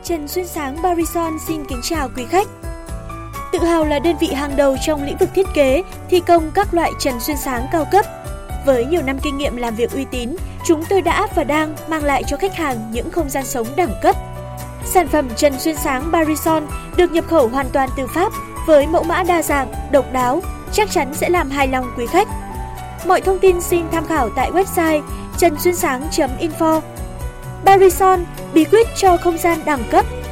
Trần Xuyên Sáng Barison xin kính chào quý khách. Tự hào là đơn vị hàng đầu trong lĩnh vực thiết kế, thi công các loại trần xuyên sáng cao cấp. Với nhiều năm kinh nghiệm làm việc uy tín, chúng tôi đã và đang mang lại cho khách hàng những không gian sống đẳng cấp. Sản phẩm trần xuyên sáng Barison được nhập khẩu hoàn toàn từ Pháp với mẫu mã đa dạng, độc đáo, chắc chắn sẽ làm hài lòng quý khách. Mọi thông tin xin tham khảo tại website trần xuyên sáng.info. Barison, bí quyết cho không gian đẳng cấp.